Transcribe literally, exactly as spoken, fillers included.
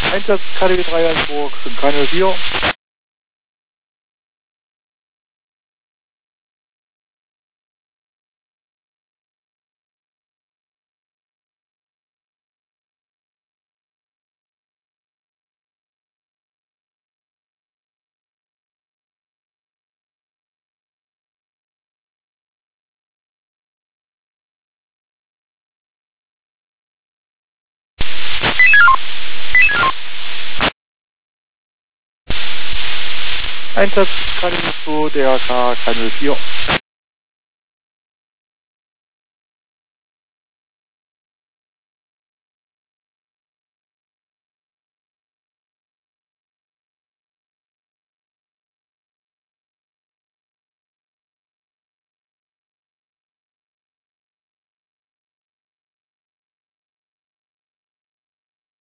Einsatz K D W drei Hamburg, K null vier. Einsatz K D W zwei, D R K, K null vier.